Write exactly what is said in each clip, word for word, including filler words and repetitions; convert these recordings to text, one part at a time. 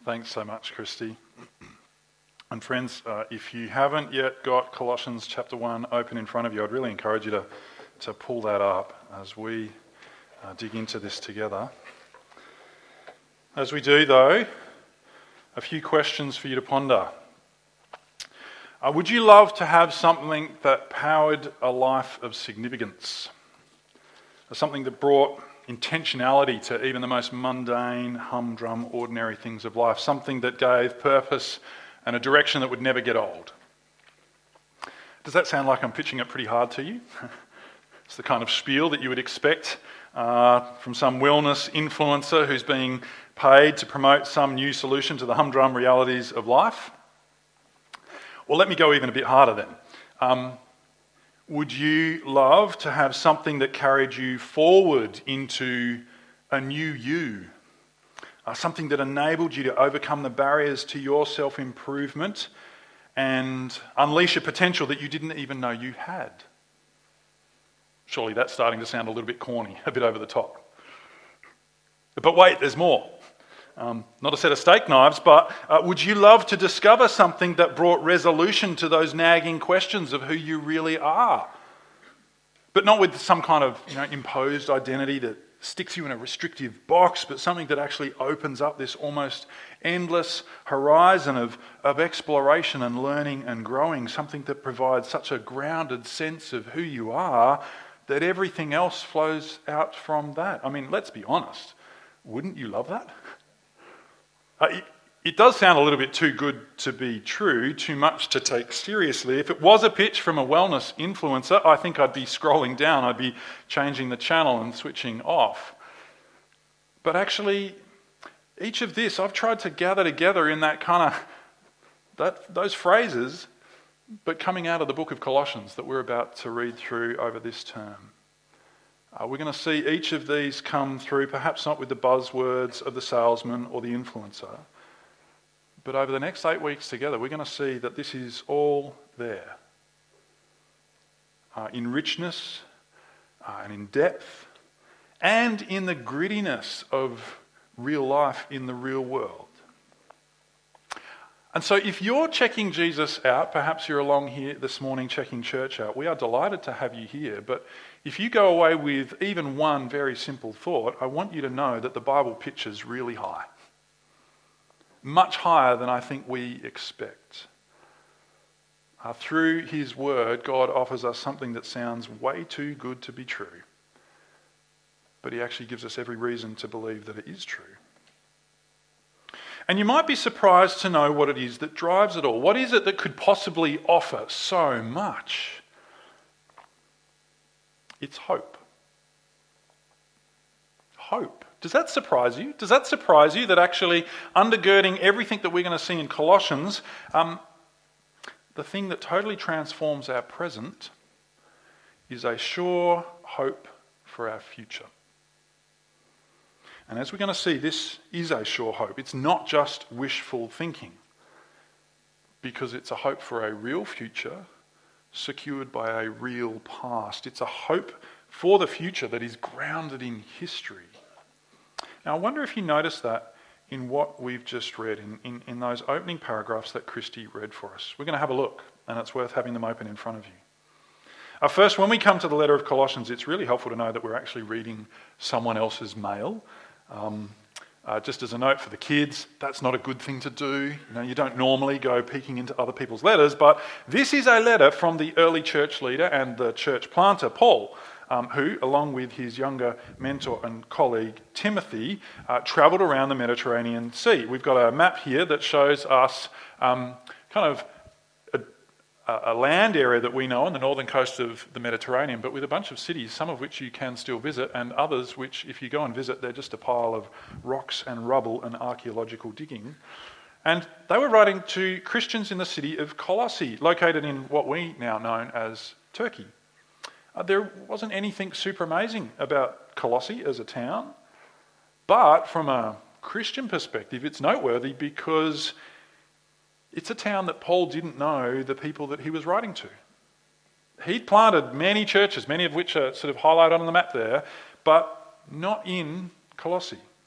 Thanks so much, Christy. And friends, uh, if you haven't yet got Colossians chapter one open in front of you, I'd really encourage you to, to pull that up as we uh, dig into this together. As we do, though, a few questions for you to ponder. Uh, would you love to have something that powered a life of significance? Something that brought intentionality to even the most mundane, humdrum, ordinary things of life. Something that gave purpose and a direction that would never get old. Does that sound like I'm pitching it pretty hard to you? It's the kind of spiel that you would expect uh, from some wellness influencer who's being paid to promote some new solution to the humdrum realities of life. Well, let me go even a bit harder then. Um, would you love to have something that carried you forward into a new you? Uh, something that enabled you to overcome the barriers to your self-improvement and unleash a potential that you didn't even know you had? Surely that's starting to sound a little bit corny, a bit over the top. But wait, there's more. Um, not a set of steak knives, but uh, would you love to discover something that brought resolution to those nagging questions of who you really are? But not with some kind of you know, imposed identity that sticks you in a restrictive box, but something that actually opens up this almost endless horizon of, of exploration and learning and growing, something that provides such a grounded sense of who you are that everything else flows out from that. I mean, let's be honest. Wouldn't you love that? Uh, it, it does sound a little bit too good to be true, too much to take seriously. If it was a pitch from a wellness influencer, I think I'd be scrolling down, I'd be changing the channel and switching off. But actually, each of this, I've tried to gather together in that kind of, that those phrases, but coming out of the book of Colossians that we're about to read through over this term. Uh, we're going to see each of these come through, perhaps not with the buzzwords of the salesman or the influencer, but over the next eight weeks together, we're going to see that this is all there. Uh, in richness, uh, and in depth, and in the grittiness of real life in the real world. And so if you're checking Jesus out, perhaps you're along here this morning checking church out, we are delighted to have you here. But if you go away with even one very simple thought, I want you to know that the Bible pitches really high. Much higher than I think we expect. Uh, through his word, God offers us something that sounds way too good to be true. But he actually gives us every reason to believe that it is true. And you might be surprised to know what it is that drives it all. What is it that could possibly offer so much? It's hope. Hope. Does that surprise you? Does that surprise you that actually undergirding everything that we're going to see in Colossians, um, the thing that totally transforms our present is a sure hope for our future? And as we're going to see, this is a sure hope. It's not just wishful thinking, because it's a hope for a real future secured by a real past. It's a hope for the future that is grounded in history. Now, I wonder if you notice that in what we've just read, in, in, in those opening paragraphs that Christy read for us. We're going to have a look, and it's worth having them open in front of you. Uh, first, when we come to the letter of Colossians, it's really helpful to know that we're actually reading someone else's mail. Um, uh, just as a note for the kids, that's not a good thing to do. You know, you don't normally go peeking into other people's letters, but this is a letter from the early church leader and the church planter, Paul, um, who, along with his younger mentor and colleague, Timothy, uh, travelled around the Mediterranean Sea. We've got a map here that shows us um, kind of a land area that we know on the northern coast of the Mediterranean, but with a bunch of cities, some of which you can still visit, and others which, if you go and visit, they're just a pile of rocks and rubble and archaeological digging. And they were writing to Christians in the city of Colossae, located in what we now know as Turkey. Uh, there wasn't anything super amazing about Colossae as a town, but from a Christian perspective, it's noteworthy because it's a town that Paul didn't know the people that he was writing to. He'd planted many churches, many of which are sort of highlighted on the map there, but not in Colossae.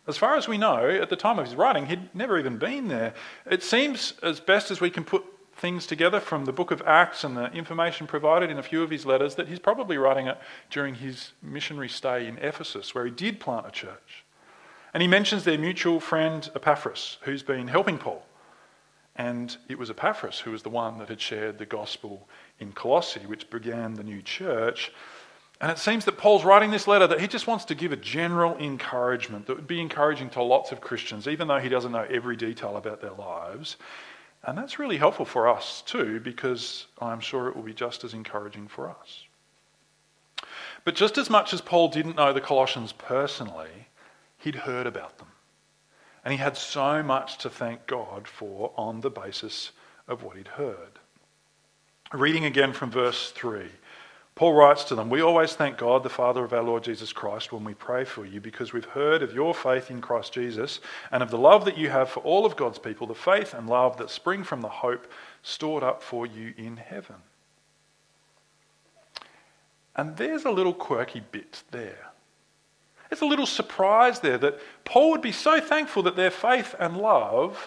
As far as we know, at the time of his writing, he'd never even been there. It seems, as best as we can put things together from the book of Acts and the information provided in a few of his letters, that he's probably writing it during his missionary stay in Ephesus, where he did plant a church. And he mentions their mutual friend Epaphras, who's been helping Paul. And it was Epaphras who was the one that had shared the gospel in Colossae, which began the new church. And it seems that Paul's writing this letter that he just wants to give a general encouragement that would be encouraging to lots of Christians, even though he doesn't know every detail about their lives. And that's really helpful for us too, because I'm sure it will be just as encouraging for us. But just as much as Paul didn't know the Colossians personally, he'd heard about them. And he had so much to thank God for on the basis of what he'd heard. Reading again from verse three. Paul writes to them, "We always thank God, the Father of our Lord Jesus Christ, when we pray for you, because we've heard of your faith in Christ Jesus and of the love that you have for all of God's people, the faith and love that spring from the hope stored up for you in heaven." And there's a little quirky bit there. There's a little surprise there that Paul would be so thankful that their faith and love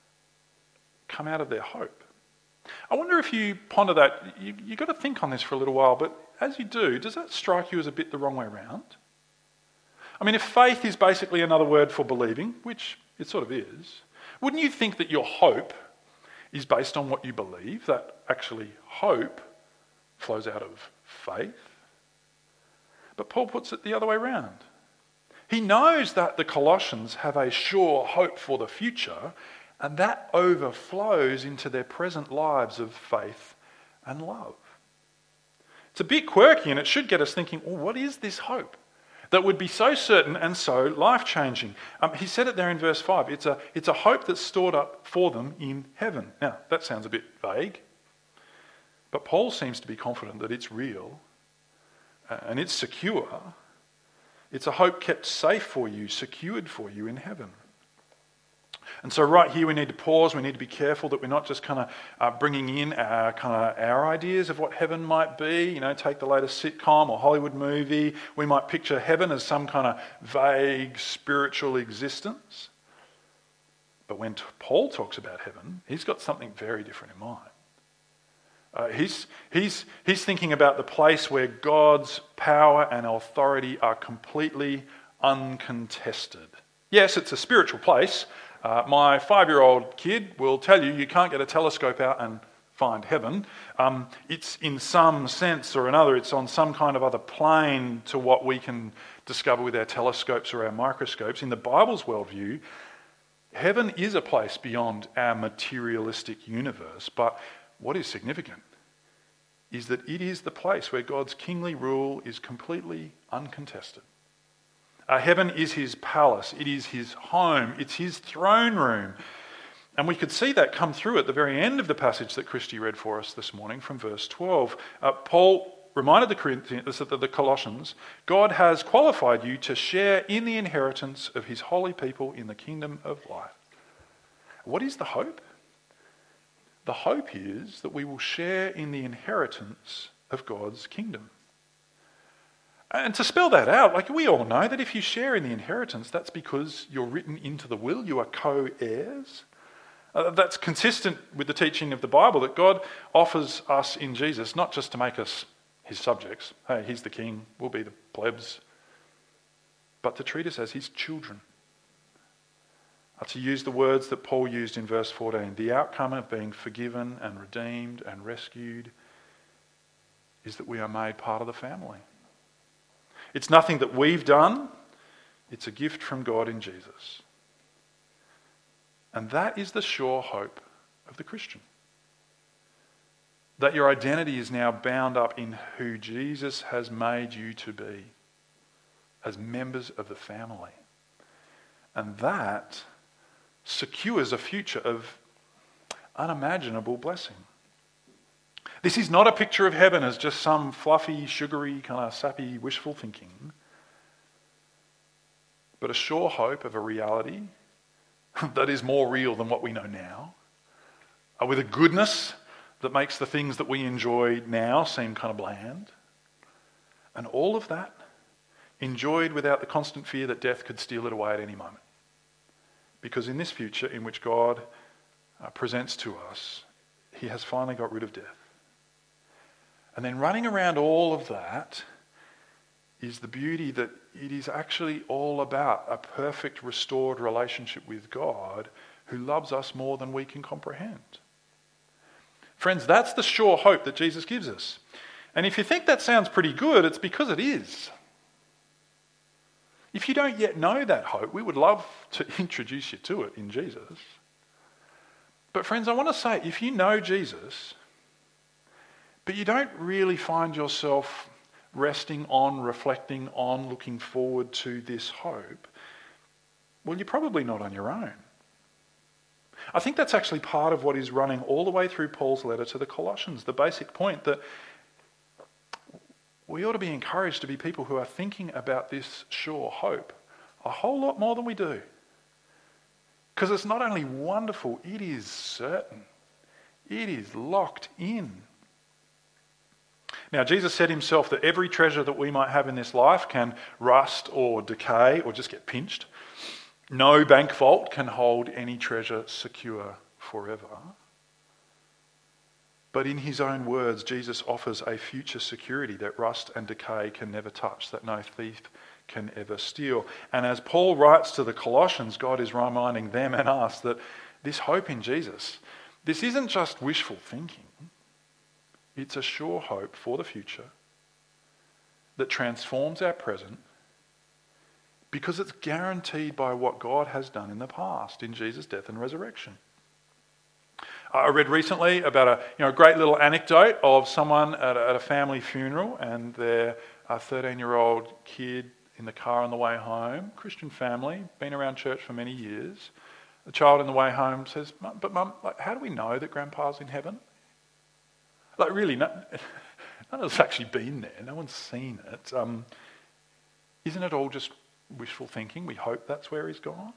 come out of their hope. I wonder if you ponder that, you, you've got to think on this for a little while, but as you do, does that strike you as a bit the wrong way around? I mean, if faith is basically another word for believing, which it sort of is, wouldn't you think that your hope is based on what you believe, that actually hope flows out of faith? But Paul puts it the other way around. He knows that the Colossians have a sure hope for the future, and that overflows into their present lives of faith and love. It's a bit quirky, and it should get us thinking, well, what is this hope that would be so certain and so life-changing? Um, he said it there in verse five. It's a, it's a hope that's stored up for them in heaven. Now, that sounds a bit vague, but Paul seems to be confident that it's real uh, and it's secure. It's a hope kept safe for you, secured for you in heaven. And so right here we need to pause, we need to be careful that we're not just kind of uh, bringing in our, kind of our ideas of what heaven might be. You know, take the latest sitcom or Hollywood movie. We might picture heaven as some kind of vague spiritual existence. But when Paul talks about heaven, he's got something very different in mind. Uh, he's, he's, he's thinking about the place where God's power and authority are completely uncontested. Yes, it's a spiritual place. Uh, my five-year-old kid will tell you you can't get a telescope out and find heaven. Um, it's in some sense or another, it's on some kind of other plane to what we can discover with our telescopes or our microscopes. In the Bible's worldview, heaven is a place beyond our materialistic universe, but what is significant is that it is the place where God's kingly rule is completely uncontested. Uh, heaven is his palace, it is his home, it's his throne room. And we could see that come through at the very end of the passage that Christy read for us this morning from verse twelve. Uh, Paul reminded the Corinthians, the, the Colossians, God has qualified you to share in the inheritance of his holy people in the kingdom of light. What is the hope? The hope is that we will share in the inheritance of God's kingdom. And to spell that out, like we all know that if you share in the inheritance, that's because you're written into the will, you are co-heirs. Uh, that's consistent with the teaching of the Bible, that God offers us in Jesus, not just to make us his subjects, hey, he's the king, we'll be the plebs, but to treat us as his children. Uh, to use the words that Paul used in verse fourteen, the outcome of being forgiven and redeemed and rescued is that we are made part of the family. It's nothing that we've done. It's a gift from God in Jesus. And that is the sure hope of the Christian. That your identity is now bound up in who Jesus has made you to be as members of the family. And that secures a future of unimaginable blessing. This is not a picture of heaven as just some fluffy, sugary, kind of sappy, wishful thinking, but a sure hope of a reality that is more real than what we know now, uh, with a goodness that makes the things that we enjoy now seem kind of bland, and all of that enjoyed without the constant fear that death could steal it away at any moment. Because in this future in which God uh, presents to us, he has finally got rid of death. And then running around all of that is the beauty that it is actually all about a perfect restored relationship with God who loves us more than we can comprehend. Friends, that's the sure hope that Jesus gives us. And if you think that sounds pretty good, it's because it is. If you don't yet know that hope, we would love to introduce you to it in Jesus. But friends, I want to say, if you know Jesus, but you don't really find yourself resting on, reflecting on, looking forward to this hope, well, you're probably not on your own. I think that's actually part of what is running all the way through Paul's letter to the Colossians, the basic point that we ought to be encouraged to be people who are thinking about this sure hope a whole lot more than we do. Because it's not only wonderful, it is certain. It is locked in. Now, Jesus said himself that every treasure that we might have in this life can rust or decay or just get pinched. No bank vault can hold any treasure secure forever. But in his own words, Jesus offers a future security that rust and decay can never touch, that no thief can ever steal. And as Paul writes to the Colossians, God is reminding them and us that this hope in Jesus, this isn't just wishful thinking. It's a sure hope for the future that transforms our present because it's guaranteed by what God has done in the past in Jesus' death and resurrection. I read recently about a you know great little anecdote of someone at a, at a family funeral and their thirteen-year-old kid in the car on the way home, Christian family, been around church for many years. The child on the way home says, "Mum, but Mum, like, how do we know that Grandpa's in heaven?" Like really, no, none of us have actually been there. No one's seen it. Um, isn't it all just wishful thinking? We hope that's where he's gone.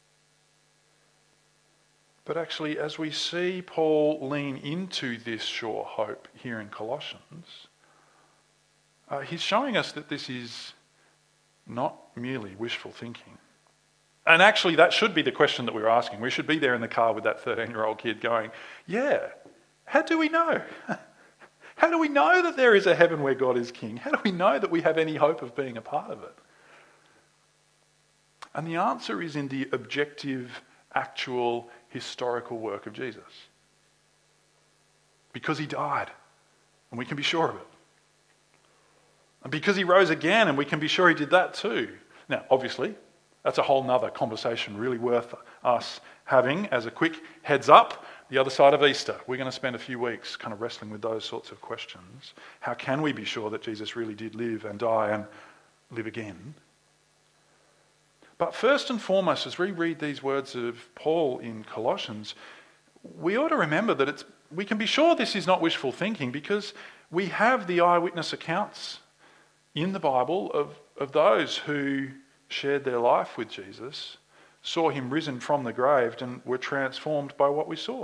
But actually, as we see Paul lean into this sure hope here in Colossians, uh, he's showing us that this is not merely wishful thinking. And actually, that should be the question that we're asking. We should be there in the car with that thirteen-year-old kid going, yeah, how do we know? How do we know that there is a heaven where God is king? How do we know that we have any hope of being a part of it? And the answer is in the objective, actual, historical work of Jesus. Because he died, and we can be sure of it. And because he rose again, and we can be sure he did that too. Now, obviously, that's a whole nother conversation really worth us having as a quick heads up. The other side of Easter, we're going to spend a few weeks kind of wrestling with those sorts of questions. How can we be sure that Jesus really did live and die and live again? But first and foremost, as we read these words of Paul in Colossians, we ought to remember that it's we can be sure this is not wishful thinking because we have the eyewitness accounts in the Bible of, of those who shared their life with Jesus, saw him risen from the grave, and were transformed by what we saw.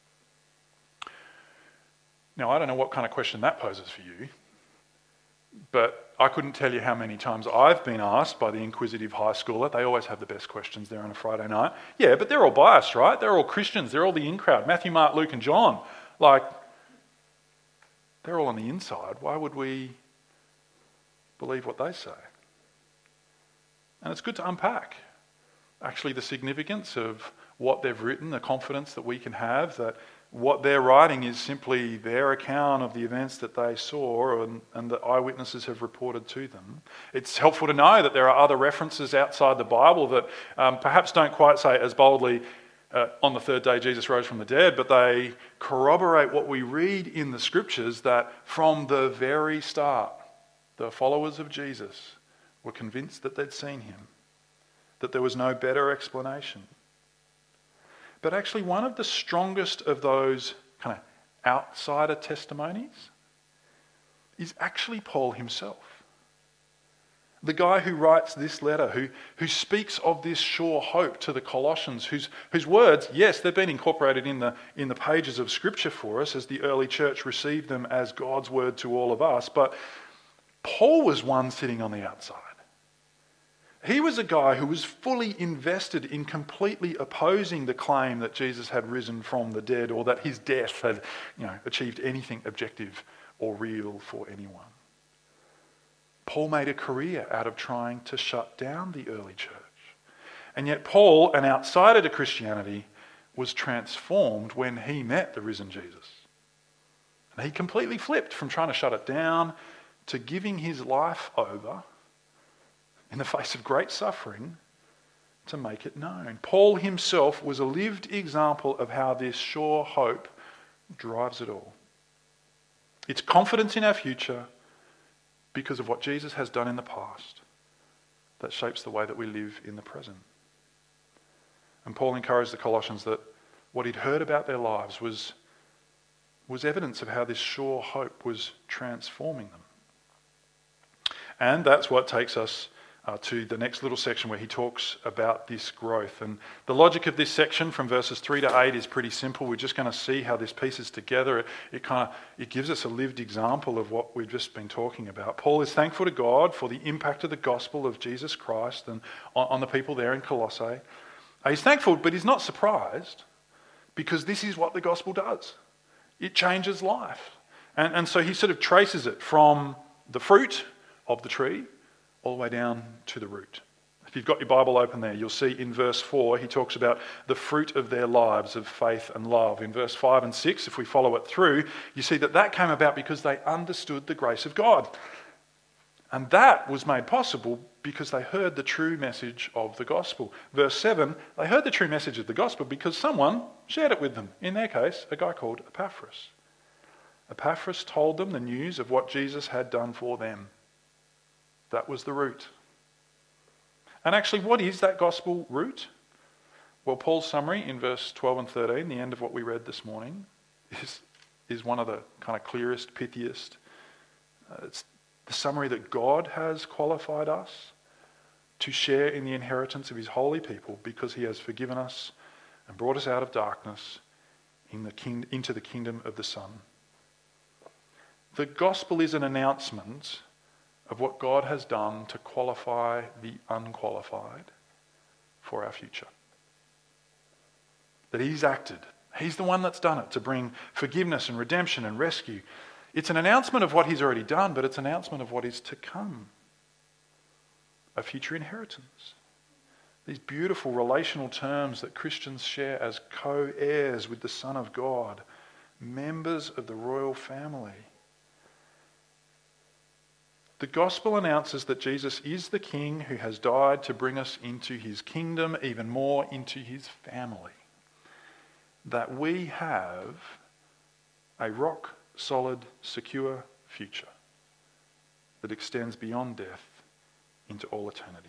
Now, I don't know what kind of question that poses for you, but I couldn't tell you how many times I've been asked by the inquisitive high schooler. They always have the best questions there on a Friday night. Yeah, but they're all biased, right? They're all Christians. They're all the in crowd. Matthew, Mark, Luke and John. Like, they're all on the inside. Why would we believe what they say? And it's good to unpack actually the significance of what they've written, the confidence that we can have that what they're writing is simply their account of the events that they saw and, and that eyewitnesses have reported to them. It's helpful to know that there are other references outside the Bible that um, perhaps don't quite say as boldly, uh, on the third day Jesus rose from the dead, but they corroborate what we read in the scriptures that from the very start, the followers of Jesus were convinced that they'd seen him, that there was no better explanation. But actually one of the strongest of those kind of outsider testimonies is actually Paul himself. The guy who writes this letter, who, who speaks of this sure hope to the Colossians, whose, whose words, yes, they've been incorporated in the, in the pages of Scripture for us as the early church received them as God's word to all of us, but Paul was one sitting on the outside. He was a guy who was fully invested in completely opposing the claim that Jesus had risen from the dead or that his death had, you know, achieved anything objective or real for anyone. Paul made a career out of trying to shut down the early church. And yet Paul, an outsider to Christianity, was transformed when he met the risen Jesus. And he completely flipped from trying to shut it down to giving his life over in the face of great suffering to make it known. Paul himself was a lived example of how this sure hope drives it all. It's confidence in our future because of what Jesus has done in the past that shapes the way that we live in the present. And Paul encouraged the Colossians that what he'd heard about their lives was, was evidence of how this sure hope was transforming them. And that's what takes us uh, to the next little section where he talks about this growth. And the logic of this section from verses three to eight is pretty simple. We're just going to see how this pieces together. It, it kind of it gives us a lived example of what we've just been talking about. Paul is thankful to God for the impact of the gospel of Jesus Christ and on, on the people there in Colossae. He's thankful, but he's not surprised because this is what the gospel does. It changes life. And, and so he sort of traces it from the fruit of the tree all the way down to the root. If you've got your Bible open there, you'll see in verse four, he talks about the fruit of their lives of faith and love. In verse five and six, if we follow it through, you see that that came about because they understood the grace of God. And that was made possible because they heard the true message of the gospel. Verse seven, they heard the true message of the gospel because someone shared it with them. In their case, a guy called Epaphras. Epaphras told them the news of what Jesus had done for them. That was the root. And actually, what is that gospel root? Well, Paul's summary in verse twelve and thirteen, the end of what we read this morning, is, is one of the kind of clearest, pithiest. Uh, it's the summary that God has qualified us to share in the inheritance of his holy people because he has forgiven us and brought us out of darkness in the king, into the kingdom of the Son. The gospel is an announcement of what God has done to qualify the unqualified for our future. That he's acted. He's the one that's done it to bring forgiveness and redemption and rescue. It's an announcement of what he's already done, but it's an announcement of what is to come. A future inheritance. These beautiful relational terms that Christians share as co-heirs with the Son of God, members of the royal family. The gospel announces that Jesus is the King who has died to bring us into his kingdom, even more into his family. That we have a rock solid, secure future that extends beyond death into all eternity.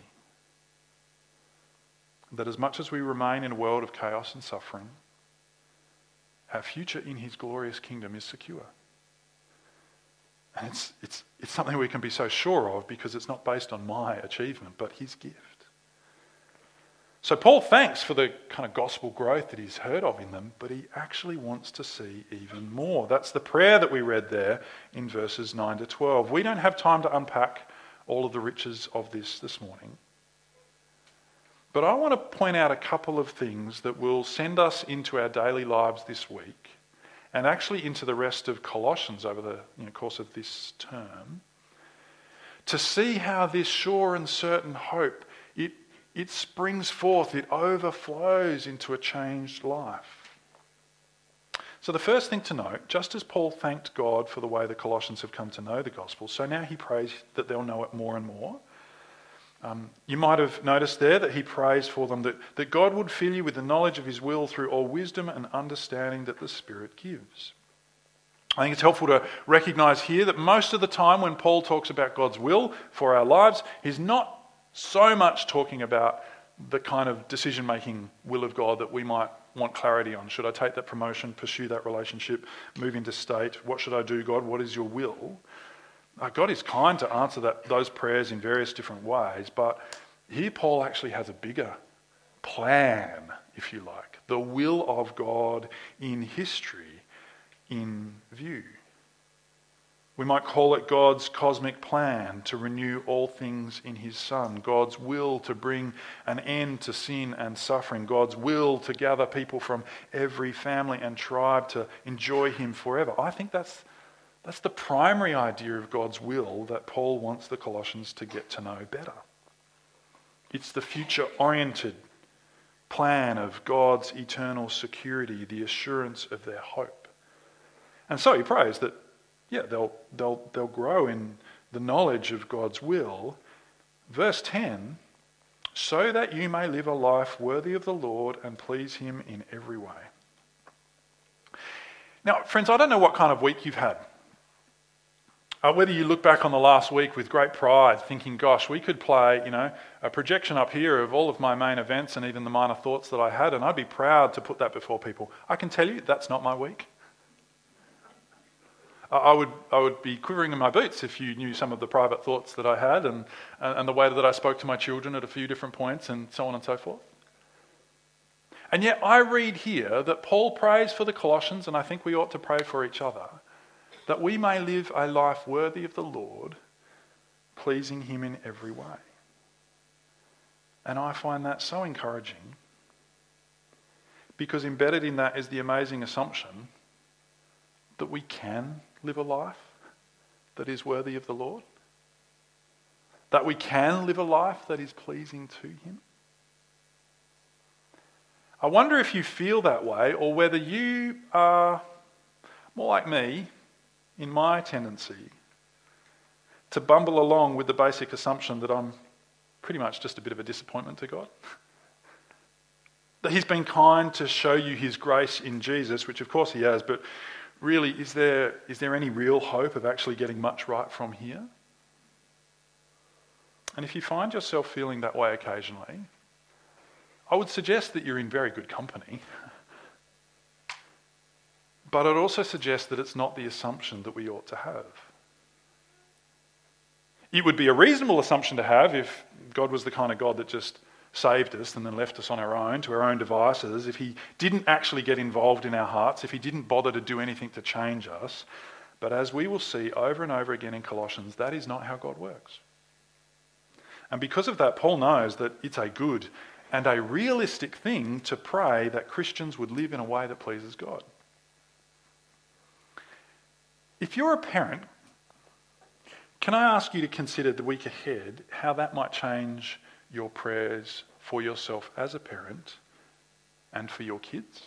That as much as we remain in a world of chaos and suffering, our future in his glorious kingdom is secure. And it's, it's, it's something we can be so sure of because it's not based on my achievement, but his gift. So Paul thanks for the kind of gospel growth that he's heard of in them, but he actually wants to see even more. That's the prayer that we read there in verses nine to twelve. We don't have time to unpack all of the riches of this this morning. But I want to point out a couple of things that will send us into our daily lives this week and actually into the rest of Colossians over the you know, course of this term to see how this sure and certain hope, it It springs forth, it overflows into a changed life. So the first thing to note, just as Paul thanked God for the way the Colossians have come to know the gospel, so now he prays that they'll know it more and more. Um, you might have noticed there that he prays for them that, that God would fill you with the knowledge of his will through all wisdom and understanding that the Spirit gives. I think it's helpful to recognise here that most of the time when Paul talks about God's will for our lives, he's not so much talking about the kind of decision-making will of God that we might want clarity on. Should I take that promotion, pursue that relationship, move into state? What should I do, God? What is your will? Uh, God is kind to answer that those prayers in various different ways, but here Paul actually has a bigger plan, if you like, the will of God in history in view. We might call it God's cosmic plan to renew all things in his Son, God's will to bring an end to sin and suffering, God's will to gather people from every family and tribe to enjoy him forever. I think that's, that's the primary idea of God's will that Paul wants the Colossians to get to know better. It's the future-oriented plan of God's eternal security, the assurance of their hope. And so he prays that Yeah, they'll they'll they'll grow in the knowledge of God's will. Verse ten, so that you may live a life worthy of the Lord and please him in every way. Now, friends, I don't know what kind of week you've had. Uh, whether you look back on the last week with great pride, thinking, gosh, we could play, you know, a projection up here of all of my main events and even the minor thoughts that I had, and I'd be proud to put that before people. I can tell you that's not my week. I would I would be quivering in my boots if you knew some of the private thoughts that I had and, and the way that I spoke to my children at a few different points and so on and so forth. And yet I read here that Paul prays for the Colossians, and I think we ought to pray for each other, that we may live a life worthy of the Lord, pleasing him in every way. And I find that so encouraging, because embedded in that is the amazing assumption that we can live a life that is worthy of the Lord, that we can live a life that is pleasing to him. I wonder if you feel that way, or whether you are more like me in my tendency to bumble along with the basic assumption that I'm pretty much just a bit of a disappointment to God. That he's been kind to show you his grace in Jesus, which of course he has, but really, is there is there any real hope of actually getting much right from here? And if you find yourself feeling that way occasionally, I would suggest that you're in very good company. But I'd also suggest that it's not the assumption that we ought to have. It would be a reasonable assumption to have if God was the kind of God that just saved us and then left us on our own, to our own devices, if he didn't actually get involved in our hearts, if he didn't bother to do anything to change us. But as we will see over and over again in Colossians, that is not how God works. And because of that, Paul knows that it's a good and a realistic thing to pray that Christians would live in a way that pleases God. If you're a parent, can I ask you to consider the week ahead how that might change your prayers for yourself as a parent and for your kids?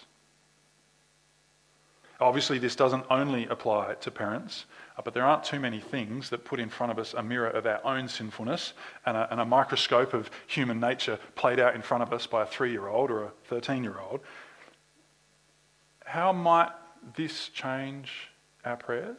Obviously, this doesn't only apply to parents, uh, but there aren't too many things that put in front of us a mirror of our own sinfulness and a, and a microscope of human nature played out in front of us by a three-year-old or a thirteen-year-old. How might this change our prayers?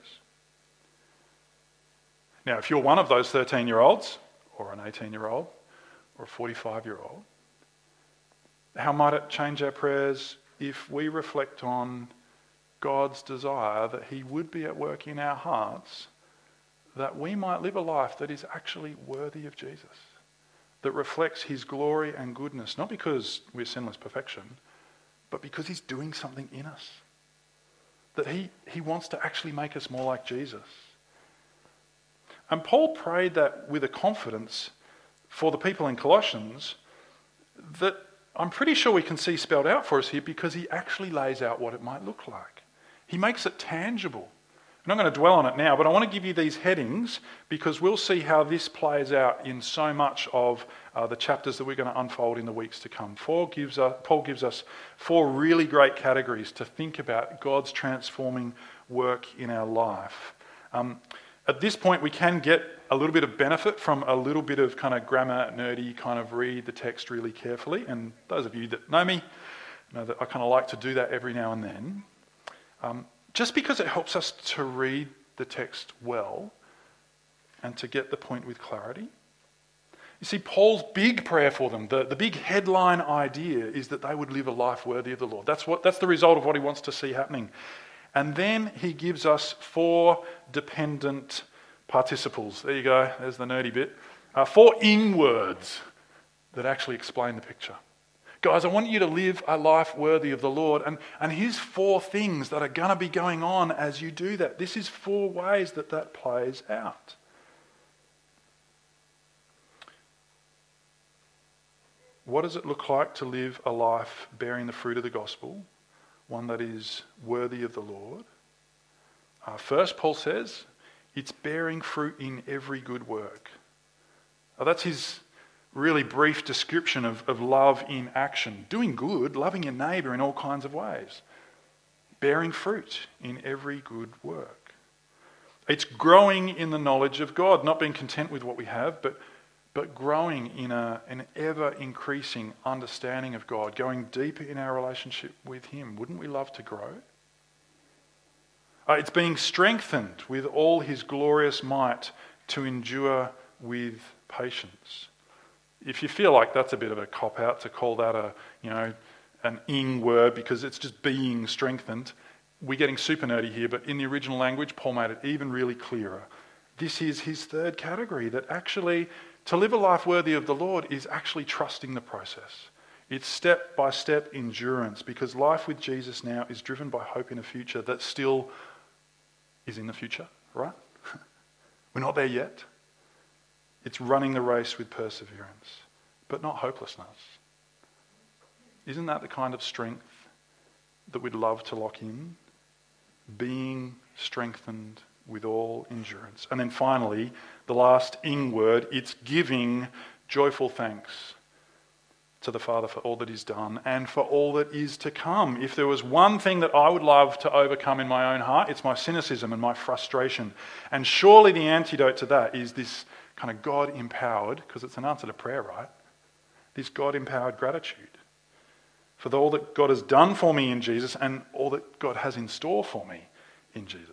Now, if you're one of those thirteen-year-olds or an eighteen-year-old or a forty-five-year-old, how might it change our prayers if we reflect on God's desire that he would be at work in our hearts, that we might live a life that is actually worthy of Jesus, that reflects his glory and goodness, not because we're sinless perfection, but because he's doing something in us, that he, he wants to actually make us more like Jesus. And Paul prayed that with a confidence for the people in Colossians that I'm pretty sure we can see spelled out for us here, because he actually lays out what it might look like. He makes it tangible. I'm not going to dwell on it now, but I want to give you these headings because we'll see how this plays out in so much of uh, the chapters that we're going to unfold in the weeks to come. Paul gives, us, Paul gives us four really great categories to think about God's transforming work in our life. Um, at this point, we can get a little bit of benefit from a little bit of kind of grammar nerdy kind of read the text really carefully. And those of you that know me know that I kind of like to do that every now and then. Um, just because it helps us to read the text well and to get the point with clarity. You see, Paul's big prayer for them, the, the big headline idea is that they would live a life worthy of the Lord. That's what that's the result of what he wants to see happening. And then he gives us four dependent participles. There you go, there's the nerdy bit. Uh, four in words that actually explain the picture. Guys, I want you to live a life worthy of the Lord. And, and here's four things that are going to be going on as you do that. This is four ways that that plays out. What does it look like to live a life bearing the fruit of the gospel? One that is worthy of the Lord. Uh, first, Paul says, it's bearing fruit in every good work. Now, that's his really brief description of, of love in action. Doing good, loving your neighbour in all kinds of ways. Bearing fruit in every good work. It's growing in the knowledge of God, not being content with what we have, but, but growing in a, an ever-increasing understanding of God, going deeper in our relationship with Him. Wouldn't we love to grow? Uh, it's being strengthened with all His glorious might to endure with patience. If you feel like that's a bit of a cop-out to call that a, you know, an ing word because it's just being strengthened, we're getting super nerdy here, but in the original language, Paul made it even really clearer. This is his third category, that actually to live a life worthy of the Lord is actually trusting the process. It's step-by-step endurance, because life with Jesus now is driven by hope in a future that still is in the future, right? We're not there yet. It's running the race with perseverance, but not hopelessness. Isn't that the kind of strength that we'd love to lock in? Being strengthened with all endurance. And then finally, the last ing word, it's giving joyful thanks to the Father for all that He's done and for all that is to come. If there was one thing that I would love to overcome in my own heart, it's my cynicism and my frustration. And surely the antidote to that is this kind of God-empowered, because it's an answer to prayer, right? This God-empowered gratitude for all that God has done for me in Jesus and all that God has in store for me in Jesus.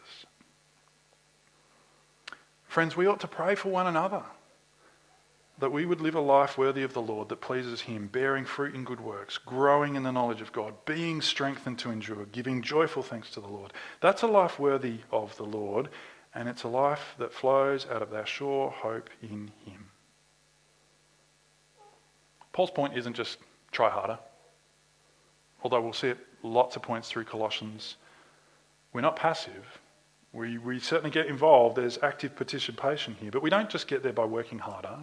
Friends, we ought to pray for one another, that we would live a life worthy of the Lord, that pleases Him, bearing fruit in good works, growing in the knowledge of God, being strengthened to endure, giving joyful thanks to the Lord. That's a life worthy of the Lord, and it's a life that flows out of our sure hope in Him. Paul's point isn't just try harder, although we'll see it lots of points through Colossians. We're not passive. We, we certainly get involved. There's active participation here, but we don't just get there by working harder.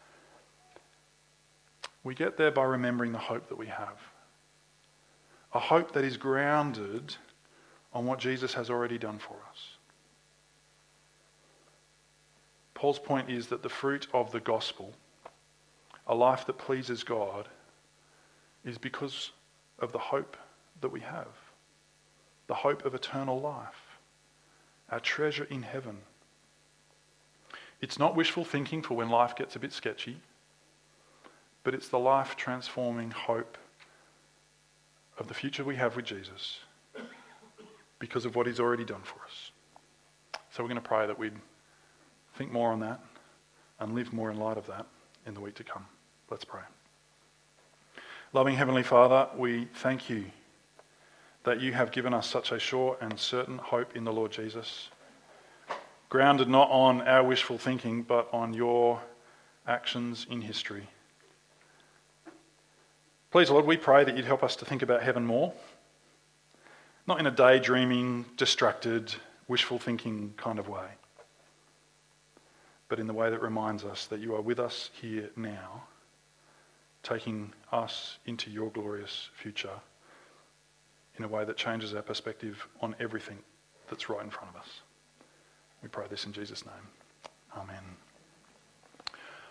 We get there by remembering the hope that we have. A hope that is grounded on what Jesus has already done for us. Paul's point is that the fruit of the gospel, a life that pleases God, is because of the hope that we have. The hope of eternal life. Our treasure in heaven. It's not wishful thinking for when life gets a bit sketchy, but it's the life-transforming hope of the future we have with Jesus because of what He's already done for us. So we're going to pray that we'd think more on that and live more in light of that in the week to come. Let's pray. Loving Heavenly Father, we thank You that You have given us such a sure and certain hope in the Lord Jesus, grounded not on our wishful thinking, but on Your actions in history. Please, Lord, we pray that You'd help us to think about heaven more, not in a daydreaming, distracted, wishful thinking kind of way, but in the way that reminds us that You are with us here now, taking us into Your glorious future in a way that changes our perspective on everything that's right in front of us. We pray this in Jesus' name. Amen.